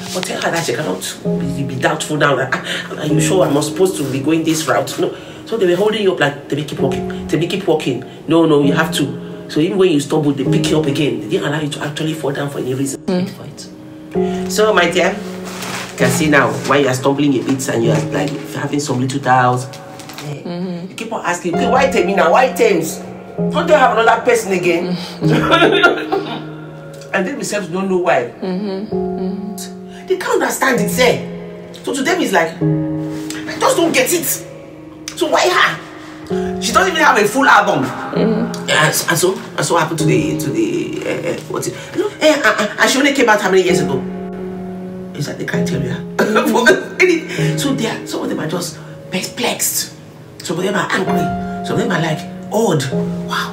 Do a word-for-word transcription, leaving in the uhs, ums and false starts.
But tell her that she cannot be, be doubtful now. That, are you sure I'm not supposed to be going this route? No. So they were holding you up like, they keep walking. They keep walking. No, no, you have to. So even when you stumble, they pick you up again. They didn't allow you to actually fall down for any reason. Mm. For it. So, my dear, you can see now why you are stumbling a bit and you are like having some little doubts. Yeah. Mm-hmm. You keep on asking, okay, why Temi now? Why Thames? Don't they have another person again? And they themselves don't know why. Mm-hmm. Mm-hmm. They can't understand it, say. So to them it's like, I just don't get it. So why her? She doesn't even have a full album. Mm-hmm. Yeah, and so and so happened to the to the uh, uh, what's it? You know, uh, uh, and she only came out how many years ago? Is that the criteria? Mm-hmm. So they are, some of them are just perplexed. Some of them are angry. Some of them are like odd. Wow.